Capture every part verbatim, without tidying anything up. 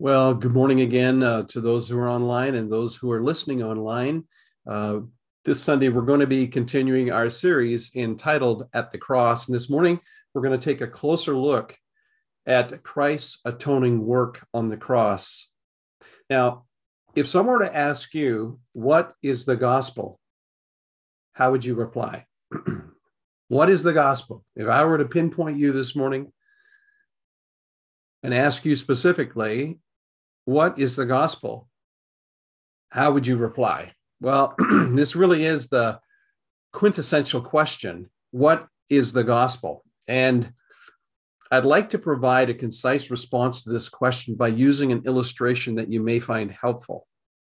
Well, good morning again uh, to those who are online and those who are listening online. Uh, this Sunday, we're going to be continuing our series entitled At the Cross. And this morning, we're going to take a closer look at Christ's atoning work on the cross. Now, if someone were to ask you, what is the gospel? How would you reply? What is the gospel? If I were to pinpoint you this morning and ask you specifically, what is the gospel? How would you reply? Well, this really is the quintessential question. What is the gospel? And I'd like to provide a concise response to this question by using an illustration that you may find helpful.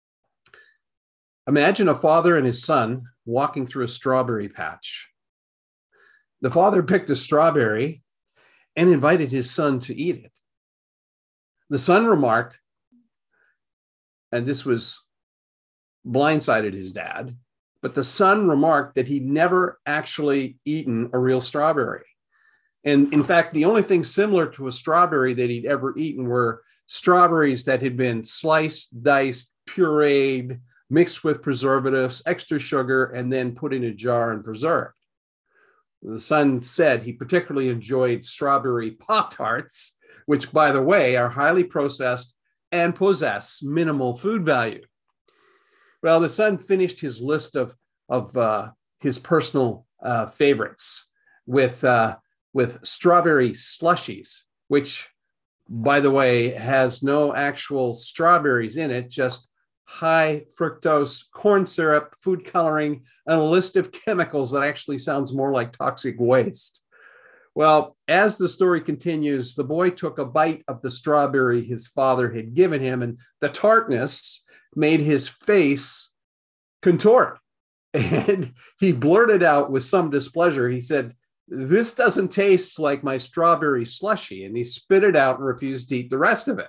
Imagine a father and his son walking through a strawberry patch. The father picked a strawberry and invited his son to eat it. The son remarked, and this was blindsided his dad, but the son remarked that he'd never actually eaten a real strawberry. And in fact, the only thing similar to a strawberry that he'd ever eaten were strawberries that had been sliced, diced, pureed, mixed with preservatives, extra sugar, and then put in a jar and preserved. The son said he particularly enjoyed strawberry Pop-Tarts, which, by the way, are highly processed and possess minimal food value. Well, the son finished his list of, of uh, his personal uh, favorites with, uh, with strawberry slushies, which, by the way, has no actual strawberries in it, just high fructose corn syrup, food coloring, and a list of chemicals that actually sounds more like toxic waste. Well, as the story continues, the boy took a bite of the strawberry his father had given him, and the tartness made his face contort. And he blurted out with some displeasure. He said, "This doesn't taste like my strawberry slushie." And he spit it out and refused to eat the rest of it.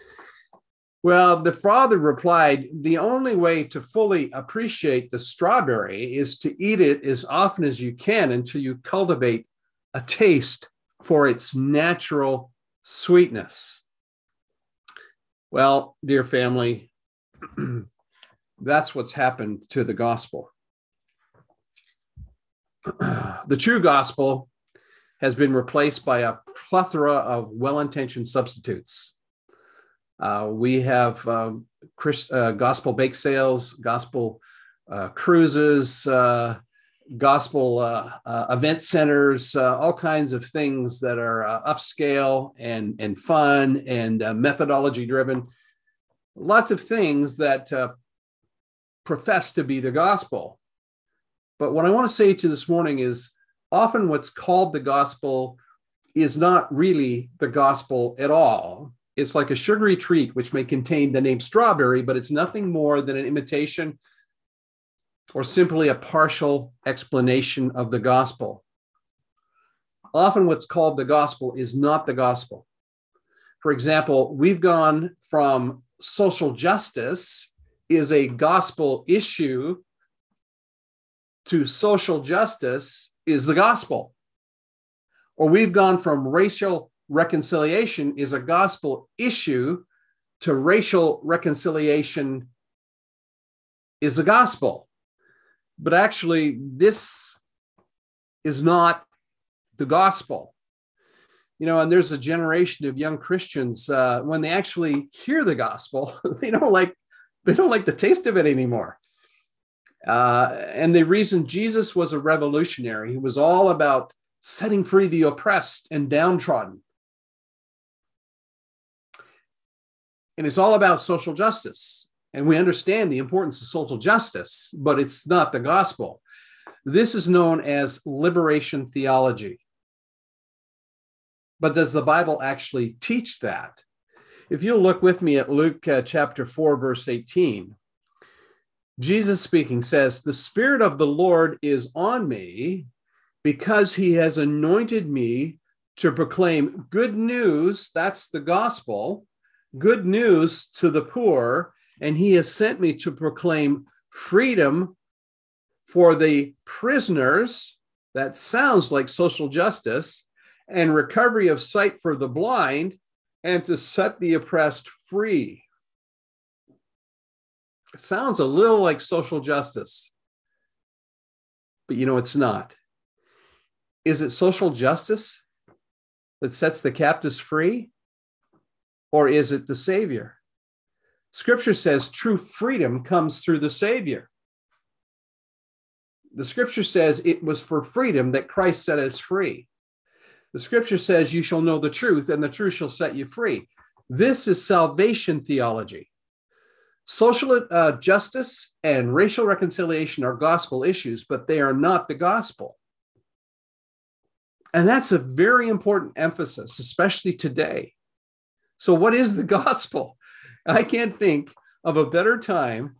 Well, the father replied, "The only way to fully appreciate the strawberry is to eat it as often as you can until you cultivate a taste for its natural sweetness." Well, dear family, that's what's happened to the gospel. The true gospel has been replaced by a plethora of well-intentioned substitutes. Uh, we have um, Christ, uh, gospel bake sales, gospel uh, cruises, uh, gospel uh, uh, event centers, uh, all kinds of things that are uh, upscale and, and fun and uh, methodology driven. Lots of things that uh, profess to be the gospel. But what I want to say to you this morning is often what's called the gospel is not really the gospel at all. It's like a sugary treat, which may contain the name strawberry, but it's nothing more than an imitation or simply a partial explanation of the gospel. Often what's called the gospel is not the gospel. For example, we've gone from social justice is a gospel issue to social justice is the gospel. Or we've gone from racial reconciliation is a gospel issue to racial reconciliation is the gospel. But actually, this is not the gospel. You know, and there's a generation of young Christians, uh, when they actually hear the gospel, they don't like, they don't like the taste of it anymore. Uh, and the reason Jesus was a revolutionary, he was all about setting free the oppressed and downtrodden. And it's all about social justice. And we understand the importance of social justice, but it's not the gospel. This is known as liberation theology. But does the Bible actually teach that? If you look with me at Luke uh, chapter four, verse eighteen, Jesus speaking says, "The Spirit of the Lord is on me because he has anointed me to proclaim good news," that's the gospel, "good news to the poor, and he has sent me to proclaim freedom for the prisoners," that sounds like social justice, "and recovery of sight for the blind, and to set the oppressed free. It sounds a little like social justice, but you know, it's not. Is it social justice that sets the captives free? Or is it the Savior? Scripture says true freedom comes through the Savior. The Scripture says it was for freedom that Christ set us free. The Scripture says you shall know the truth, and the truth shall set you free. This is salvation theology. Social uh, justice and racial reconciliation are gospel issues, but they are not the gospel. And that's a very important emphasis, especially today. So what is the gospel? I can't think of a better time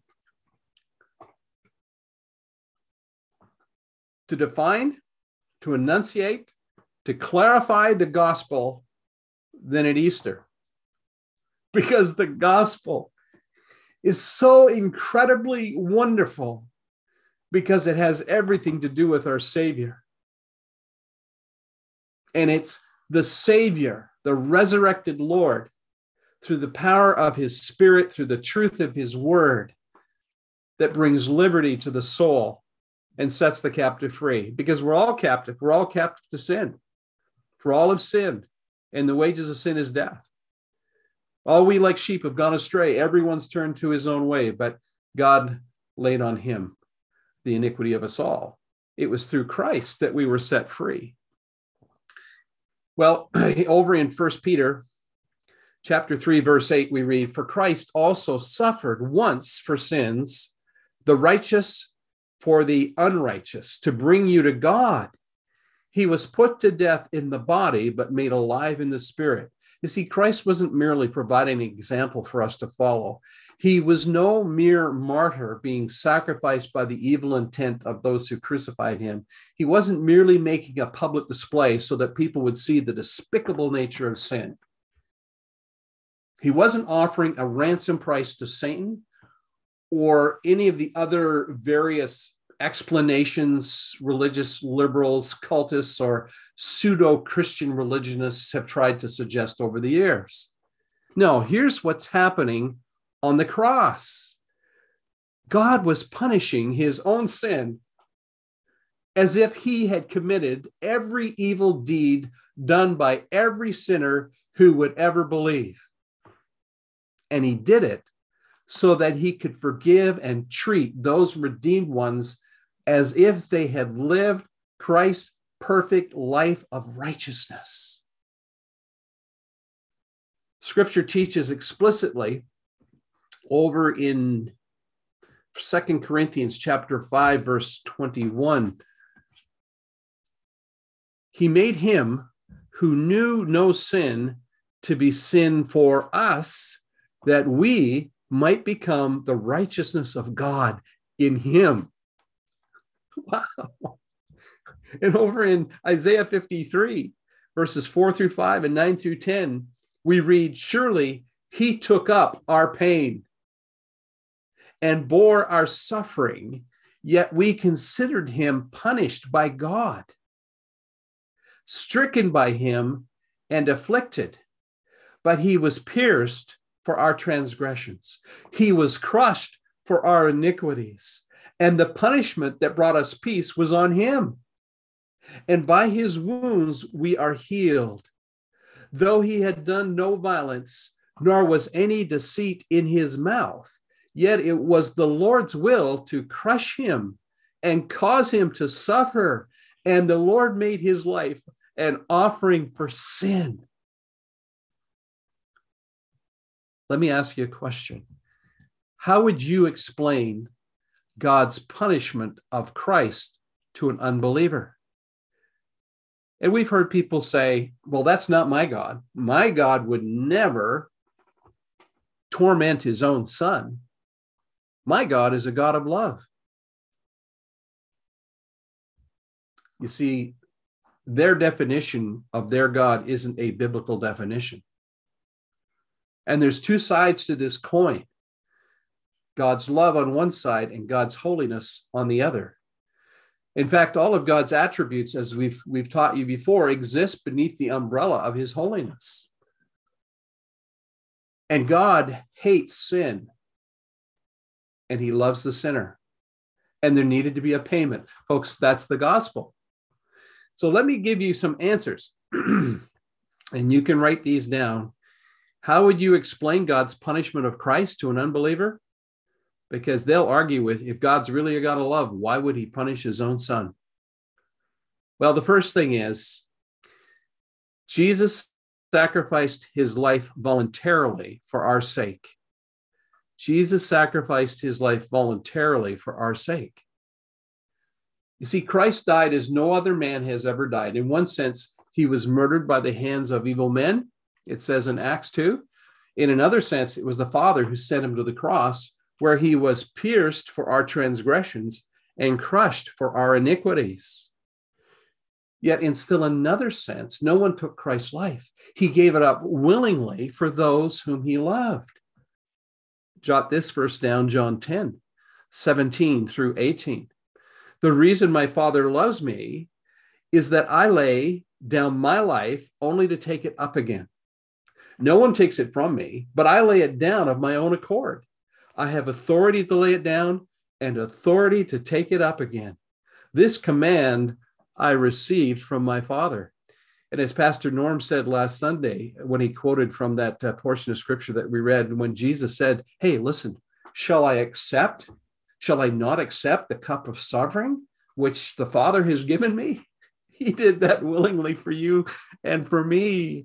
to define, to enunciate, to clarify the gospel than at Easter. Because the gospel is so incredibly wonderful because it has everything to do with our Savior. And it's the Savior, the resurrected Lord, through the power of his Spirit, through the truth of his word, that brings liberty to the soul and sets the captive free. Because we're all captive. We're all captive to sin. For all have sinned, and the wages of sin is death. All we like sheep have gone astray. Everyone's turned to his own way, but God laid on him the iniquity of us all. It was through Christ that we were set free. Well, over in First Peter chapter three, verse eight, we read, "For Christ also suffered once for sins, the righteous for the unrighteous, to bring you to God. He was put to death in the body, but made alive in the spirit." You see, Christ wasn't merely providing an example for us to follow. He was no mere martyr being sacrificed by the evil intent of those who crucified him. He wasn't merely making a public display so that people would see the despicable nature of sin. He wasn't offering a ransom price to Satan or any of the other various explanations religious liberals, cultists, or pseudo-Christian religionists have tried to suggest over the years. No, here's what's happening on the cross. God was punishing his own sin as if he had committed every evil deed done by every sinner who would ever believe. And he did it so that he could forgive and treat those redeemed ones as if they had lived Christ's perfect life of righteousness. Scripture teaches explicitly over in Second Corinthians chapter five, verse twenty-one. He made him who knew no sin to be sin for us, that we might become the righteousness of God in him. Wow. And over in Isaiah fifty-three, verses four through five and nine through ten, we read, "Surely he took up our pain and bore our suffering, yet we considered him punished by God, stricken by him and afflicted. But he was pierced for our transgressions. He was crushed for our iniquities. And the punishment that brought us peace was on him. And by his wounds we are healed. Though he had done no violence, nor was any deceit in his mouth, yet it was the Lord's will to crush him and cause him to suffer. And the Lord made his life an offering for sin." Let me ask you a question. How would you explain God's punishment of Christ to an unbeliever? And we've heard people say, well, that's not my God. My God would never torment his own son. My God is a God of love. You see, their definition of their God isn't a biblical definition. And there's two sides to this coin. God's love on one side and God's holiness on the other. In fact, all of God's attributes, as we've, we've taught you before, exist beneath the umbrella of his holiness. And God hates sin, and he loves the sinner. And there needed to be a payment. Folks, that's the gospel. So let me give you some answers, and you can write these down. How would you explain God's punishment of Christ to an unbeliever? Because they'll argue with, if God's really a God of love, why would he punish his own son? Well, the first thing is, Jesus sacrificed his life voluntarily for our sake. Jesus sacrificed his life voluntarily for our sake. You see, Christ died as no other man has ever died. In one sense, he was murdered by the hands of evil men, it says in Acts two. In another sense, it was the Father who sent him to the cross, where he was pierced for our transgressions and crushed for our iniquities. Yet in still another sense, no one took Christ's life. He gave it up willingly for those whom he loved. Jot this verse down, John ten, seventeen through eighteen. The reason my Father loves me is that I lay down my life only to take it up again. No one takes it from me, but I lay it down of my own accord. I have authority to lay it down and authority to take it up again. This command I received from my Father. And as Pastor Norm said last Sunday, when he quoted from that uh, portion of scripture that we read, when Jesus said, hey, listen, shall I accept, shall I not accept the cup of suffering, which the Father has given me? He did that willingly for you and for me.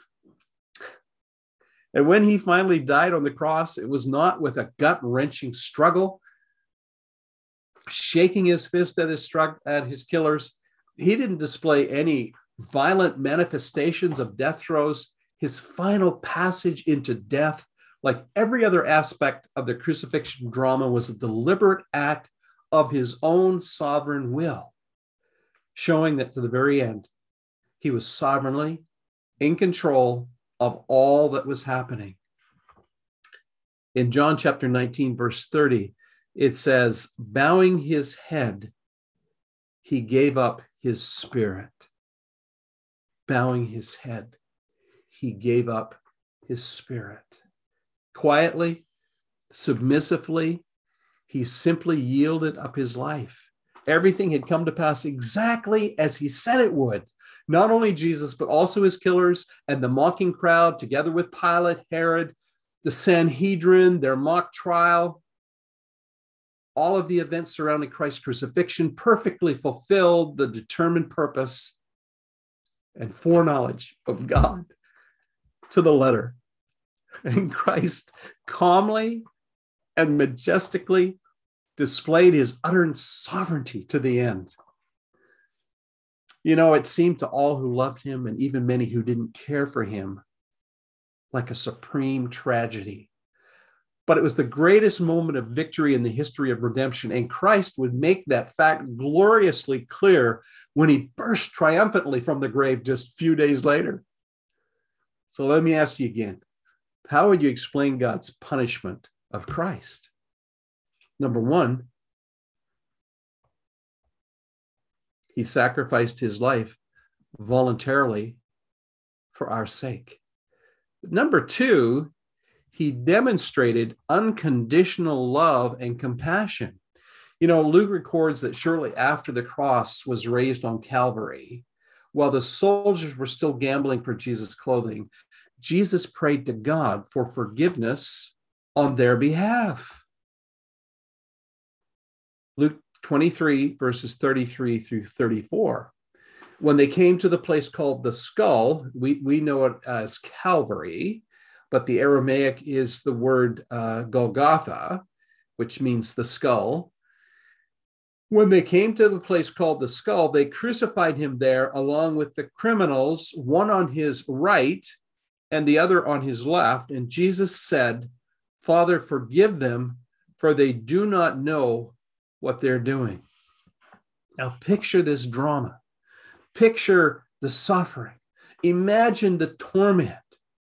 And when he finally died on the cross, it was not with a gut-wrenching struggle, shaking his fist at his, at his killers. He didn't display any violent manifestations of death throes. His final passage into death, like every other aspect of the crucifixion drama, was a deliberate act of his own sovereign will, showing that to the very end, he was sovereignly in control of all that was happening. In John chapter nineteen, verse thirty, it says, bowing his head, he gave up his spirit. Bowing his head, he gave up his spirit. Quietly, submissively, he simply yielded up his life. Everything had come to pass exactly as he said it would. Not only Jesus, but also his killers and the mocking crowd, together with Pilate, Herod, the Sanhedrin, their mock trial. All of the events surrounding Christ's crucifixion perfectly fulfilled the determined purpose and foreknowledge of God to the letter. And Christ calmly and majestically displayed his utter sovereignty to the end. You know, it seemed to all who loved him, and even many who didn't care for him, like a supreme tragedy. But it was the greatest moment of victory in the history of redemption, and Christ would make that fact gloriously clear when he burst triumphantly from the grave just a few days later. So let me ask you again, how would you explain God's punishment of Christ? Number one, he sacrificed his life voluntarily for our sake. Number two, he demonstrated unconditional love and compassion. You know, Luke records that shortly after the cross was raised on Calvary, while the soldiers were still gambling for Jesus' clothing, Jesus prayed to God for forgiveness on their behalf. Luke twenty-three, verses thirty-three through thirty-four. When they came to the place called the Skull, we, we know it as Calvary, but the Aramaic is the word uh, Golgotha, which means the skull. When they came to the place called the Skull, they crucified him there along with the criminals, one on his right and the other on his left. And Jesus said, Father, forgive them, for they do not know what they're doing. Now picture this drama. Picture the suffering. Imagine the torment.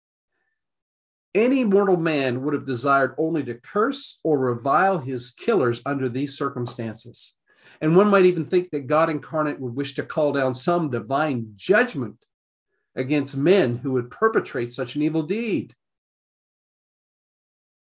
Any mortal man would have desired only to curse or revile his killers under these circumstances. And one might even think that God incarnate would wish to call down some divine judgment against men who would perpetrate such an evil deed.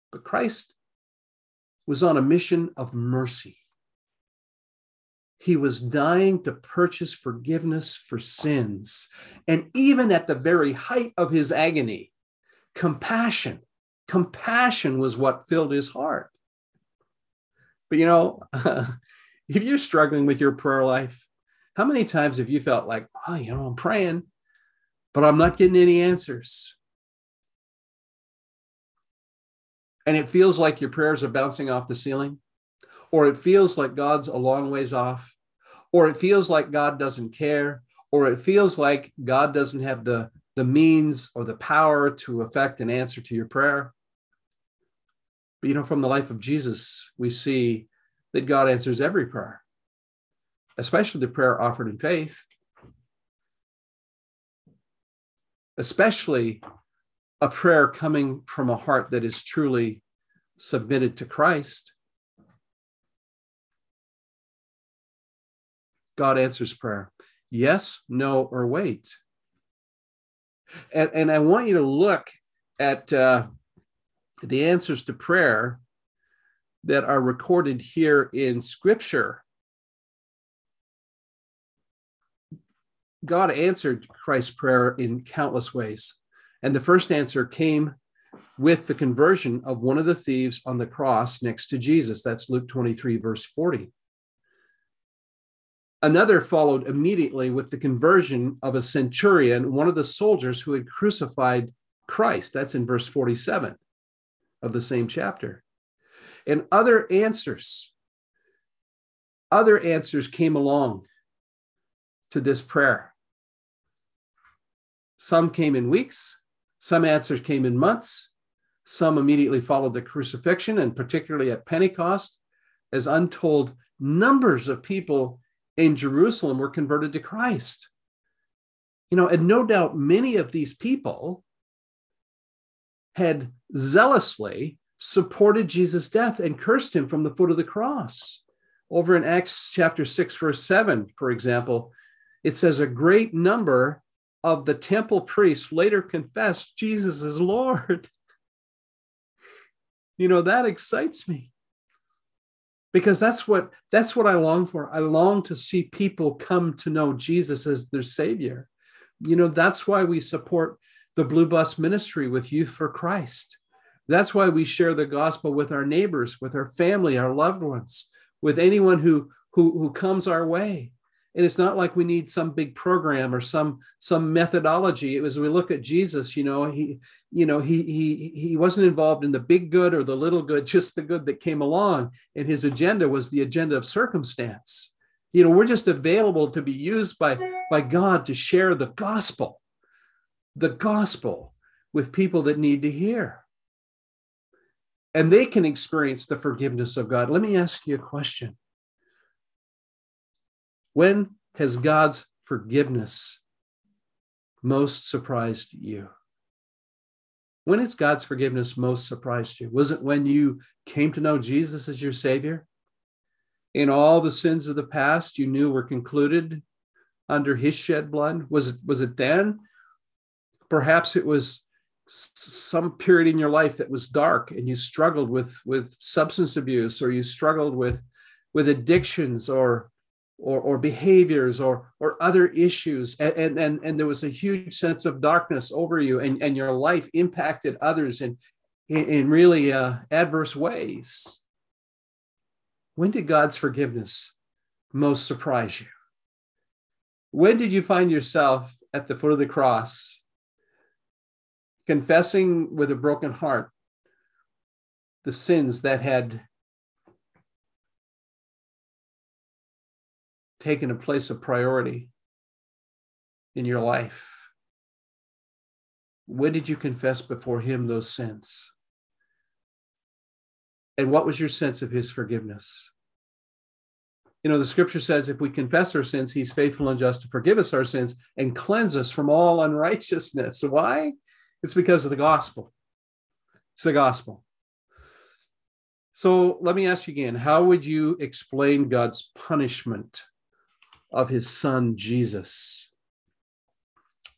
But Christ was on a mission of mercy. He was dying to purchase forgiveness for sins. And even at the very height of his agony, compassion, compassion was what filled his heart. But you know, if you're struggling with your prayer life, how many times have you felt like, oh, you know, I'm praying, but I'm not getting any answers? And it feels like your prayers are bouncing off the ceiling, or it feels like God's a long ways off, or it feels like God doesn't care, or it feels like God doesn't have the, the means or the power to effect an answer to your prayer. But, you know, from the life of Jesus, we see that God answers every prayer, especially the prayer offered in faith, especially a prayer coming from a heart that is truly submitted to Christ. God answers prayer. Yes, no, or wait. And, and I want you to look at uh, the answers to prayer that are recorded here in Scripture. God answered Christ's prayer in countless ways. And the first answer came with the conversion of one of the thieves on the cross next to Jesus. That's Luke twenty-three, verse forty. Another followed immediately with the conversion of a centurion, one of the soldiers who had crucified Christ. That's in verse forty-seven of the same chapter. And other answers, other answers came along to this prayer. Some came in weeks, some answers came in months, some immediately followed the crucifixion, and particularly at Pentecost, as untold numbers of people in Jerusalem were converted to Christ. You know, and no doubt many of these people had zealously supported Jesus' death and cursed him from the foot of the cross. Over in Acts chapter six, verse seven, for example, it says a great number of the temple priests later confessed Jesus as Lord. You know, that excites me. Because that's what that's what I long for. I long to see people come to know Jesus as their Savior. You know, that's why we support the Blue Bus Ministry with Youth for Christ. That's why we share the gospel with our neighbors, with our family, our loved ones, with anyone who, who, who comes our way. And it's not like we need some big program or some, some methodology. It was, we look at Jesus, you know, he, you know, he, he, he wasn't involved in the big good or the little good, just the good that came along. And his agenda was the agenda of circumstance. You know, we're just available to be used by, by God to share the gospel, the gospel with people that need to hear. And they can experience the forgiveness of God. Let me ask you a question. When has God's forgiveness most surprised you? When has God's forgiveness most surprised you? Was it when you came to know Jesus as your Savior? In all the sins of the past you knew were concluded under his shed blood? Was it, was it then? Perhaps it was some period in your life that was dark and you struggled with, with substance abuse, or you struggled with, with addictions or Or, or behaviors or, or other issues. And, and, and there was a huge sense of darkness over you, and, and your life impacted others in, in, in really uh, adverse ways. When did God's forgiveness most surprise you? When did you find yourself at the foot of the cross, confessing with a broken heart the sins that had taken a place of priority in your life? When did you confess before him those sins? And what was your sense of his forgiveness? You know, the scripture says if we confess our sins, he's faithful and just to forgive us our sins and cleanse us from all unrighteousness. Why? It's because of the gospel. It's the gospel. So let me ask you again, how would you explain God's punishment of his son, Jesus?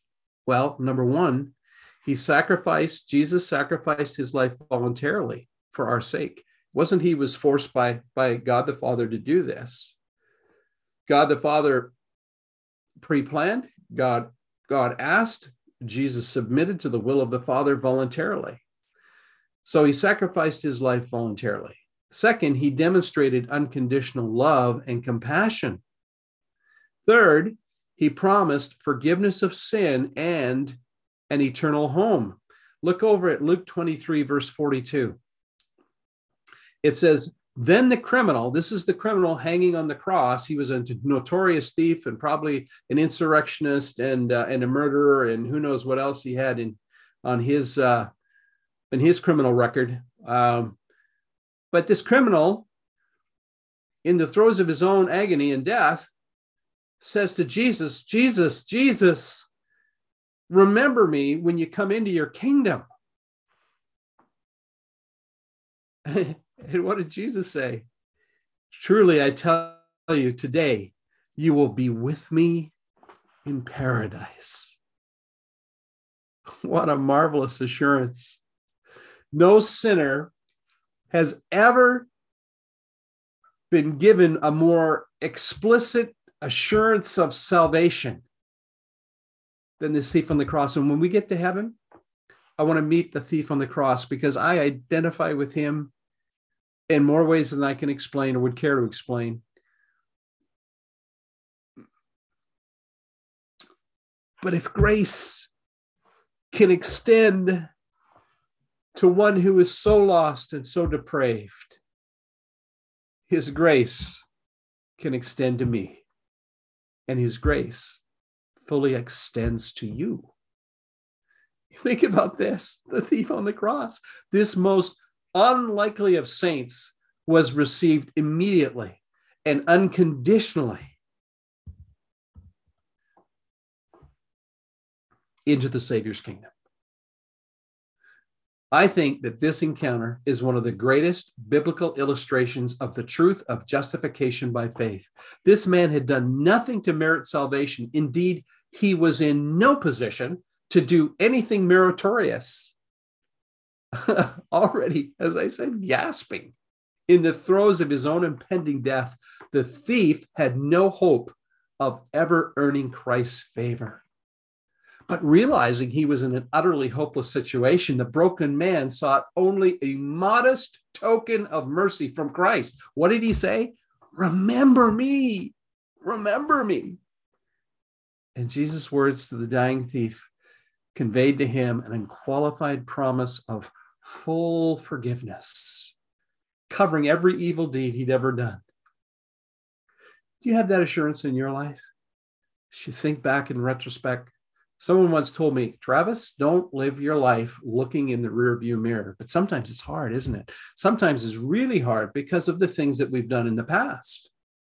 Well, number one, he sacrificed, Jesus sacrificed his life voluntarily. for our sake. It wasn't he was forced by, by God the Father to do this. God the Father pre-planned, God, God asked, Jesus submitted to the will of the Father voluntarily. So he sacrificed his life voluntarily. Second, he demonstrated unconditional love and compassion. Third, he promised forgiveness of sin and an eternal home. Look over at Luke twenty-three, verse forty-two. It says, then the criminal, this is the criminal hanging on the cross. He was a notorious thief and probably an insurrectionist and, uh, and a murderer, and who knows what else he had in, on his, uh, in his criminal record. Um, but this criminal, in the throes of his own agony and death, says to Jesus, Jesus, Jesus, remember me when you come into your kingdom. And what did Jesus say? Truly, I tell you, today you will be with me in paradise. What a marvelous assurance. No sinner has ever been given a more explicit assurance of salvation than this thief on the cross. And when we get to heaven, I want to meet the thief on the cross because I identify with him in more ways than I can explain or would care to explain. But if grace can extend to one who is so lost and so depraved, his grace can extend to me, and his grace fully extends to you. Think about this, the thief on the cross, this most unlikely of saints was received immediately and unconditionally into the Savior's kingdom. I think that this encounter is one of the greatest biblical illustrations of the truth of justification by faith. This man had done nothing to merit salvation. Indeed, he was in no position to do anything meritorious. Already, as I said, gasping in the throes of his own impending death, the thief had no hope of ever earning Christ's favor. But realizing he was in an utterly hopeless situation, the broken man sought only a modest token of mercy from Christ. What did he say? Remember me, remember me. And Jesus' words to the dying thief conveyed to him an unqualified promise of full forgiveness, covering every evil deed he'd ever done. Do you have that assurance in your life? As you think back in retrospect, someone once told me, Travis, don't live your life looking in the rearview mirror. But sometimes it's hard, isn't it? Sometimes it's really hard because of the things that we've done in the past.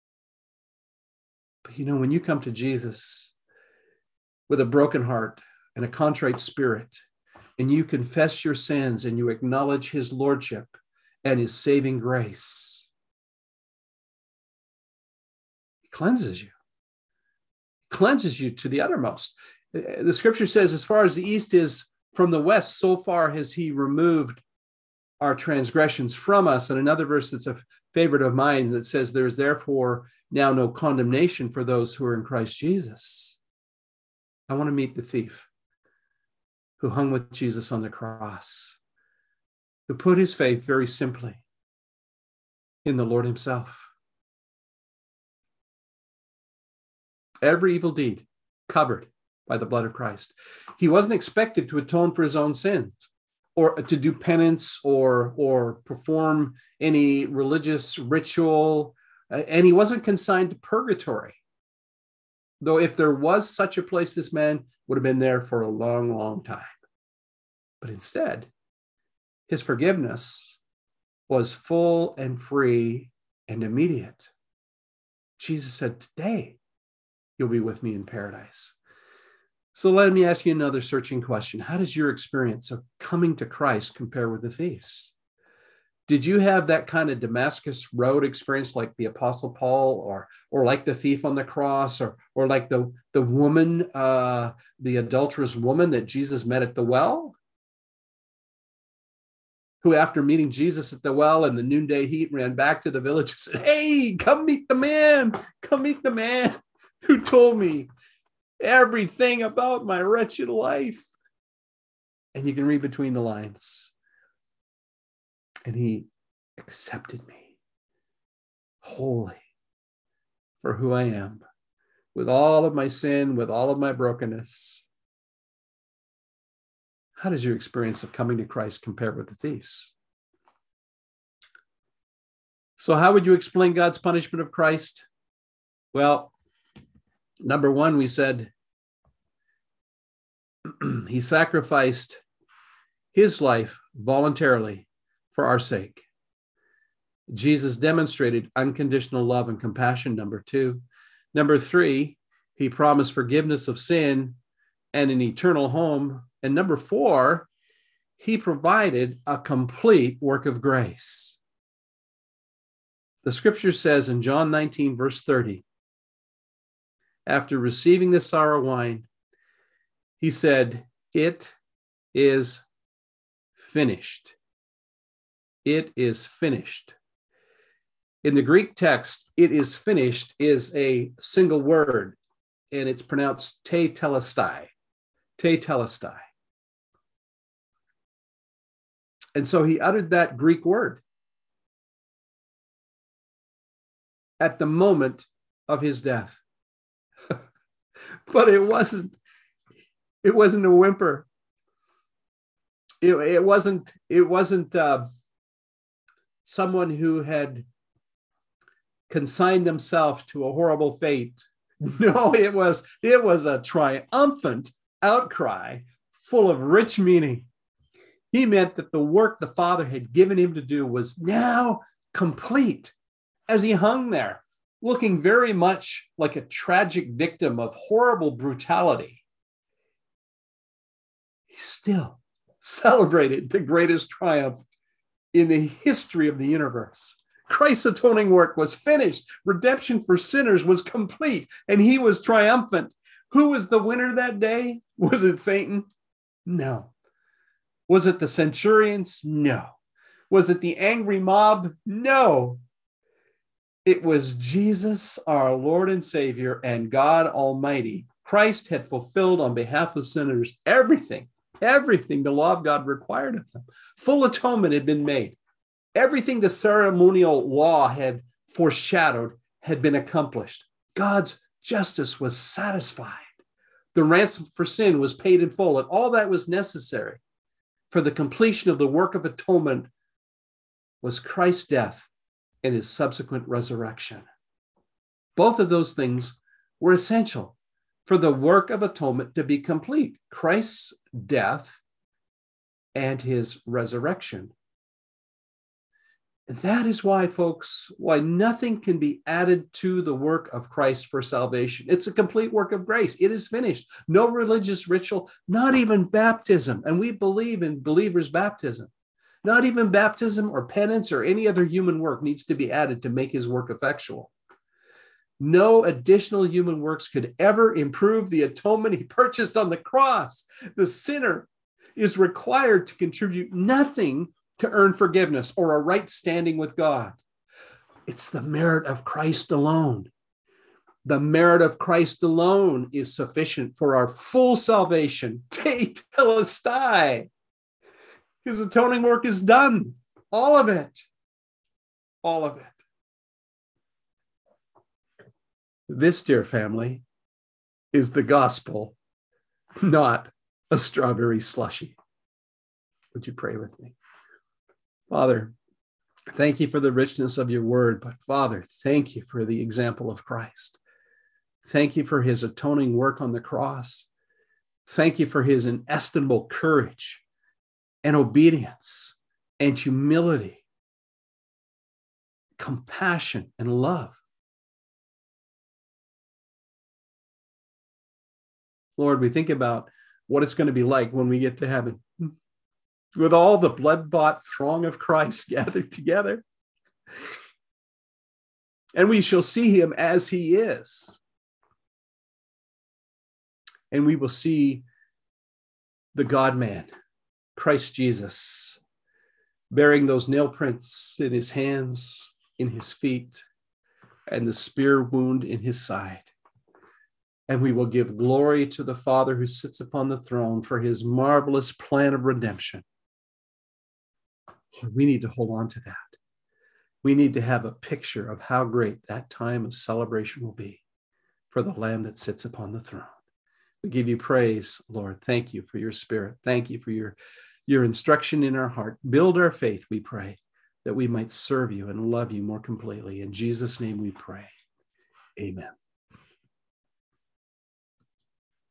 But you know, when you come to Jesus with a broken heart and a contrite spirit, and you confess your sins and you acknowledge his lordship and his saving grace, he cleanses you. He cleanses you to the uttermost. The scripture says, as far as the east is from the west, so far has he removed our transgressions from us. And another verse that's a favorite of mine that says, there is therefore now no condemnation for those who are in Christ Jesus. I want to meet the thief who hung with Jesus on the cross, who put his faith very simply in the Lord himself. Every evil deed covered by the blood of Christ. He wasn't expected to atone for his own sins or to do penance or, or perform any religious ritual, and he wasn't consigned to purgatory. Though if there was such a place, this man would have been there for a long, long time. But instead, his forgiveness was full and free and immediate. Jesus said, today you'll be with me in paradise. So let me ask you another searching question. How does your experience of coming to Christ compare with the thief's? Did you have that kind of Damascus Road experience like the Apostle Paul, or or like the thief on the cross, or or like the, the woman, uh, the adulterous woman that Jesus met at the well? who after meeting Jesus at the well in the noonday heat ran back to the village and said, hey, come meet the man, come meet the man who told me everything about my wretched life. And you can read between the lines. And he accepted me wholly for who I am, with all of my sin, with all of my brokenness. How does your experience of coming to Christ compare with the thief's? So how would you explain God's punishment of Christ? Well, number one, we said he sacrificed his life voluntarily for our sake. Jesus demonstrated unconditional love and compassion, number two. Number three, he promised forgiveness of sin and an eternal home. And number four, he provided a complete work of grace. The scripture says in John nineteen, verse thirty, after receiving the sour wine, he said, it is finished. It is finished. In the Greek text, it is finished is a single word, and it's pronounced tetelestai. Tetelestai. And so he uttered that Greek word at the moment of his death. But it wasn't, it wasn't a whimper. It, it wasn't, it wasn't uh, someone who had consigned themselves to a horrible fate. No, it was, it was a triumphant outcry full of rich meaning. He meant that the work the Father had given him to do was now complete. As he hung there, looking very much like a tragic victim of horrible brutality, he still celebrated the greatest triumph in the history of the universe. Christ's atoning work was finished. Redemption for sinners was complete, and he was triumphant. Who was the winner that day? Was it Satan? No. Was it the centurions? No. Was it the angry mob? No. It was Jesus, our Lord and Savior, and God Almighty. Christ had fulfilled on behalf of sinners everything, everything the law of God required of them. Full atonement had been made. Everything the ceremonial law had foreshadowed had been accomplished. God's justice was satisfied. The ransom for sin was paid in full, and all that was necessary for the completion of the work of atonement was Christ's death and his subsequent resurrection. Both of those things were essential for the work of atonement to be complete: Christ's death and his resurrection. And that is why, folks, why nothing can be added to the work of Christ for salvation. It's a complete work of grace. It is finished. No religious ritual, not even baptism. And we believe in believers' baptism. Not even baptism or penance or any other human work needs to be added to make his work effectual. No additional human works could ever improve the atonement he purchased on the cross. The sinner is required to contribute nothing to earn forgiveness or a right standing with God. It's the merit of Christ alone. The merit of Christ alone is sufficient for our full salvation. Tetelestai. His atoning work is done. All of it. All of it. This, dear family, is the gospel, not a strawberry slushie. Would you pray with me? Father, thank you for the richness of your word, but Father, thank you for the example of Christ. Thank you for his atoning work on the cross. Thank you for his inestimable courage and obedience and humility, compassion and love. Lord, we think about what it's going to be like when we get to heaven, with all the blood-bought throng of Christ gathered together. And we shall see him as he is. And we will see the God-man, Christ Jesus, bearing those nail prints in his hands, in his feet, and the spear wound in his side. And we will give glory to the Father who sits upon the throne for his marvelous plan of redemption. We need to hold on to that. We need to have a picture of how great that time of celebration will be for the Lamb that sits upon the throne. We give you praise, Lord. Thank you for your Spirit. Thank you for your, your instruction in our heart. Build our faith, we pray, that we might serve you and love you more completely. In Jesus' name we pray. Amen.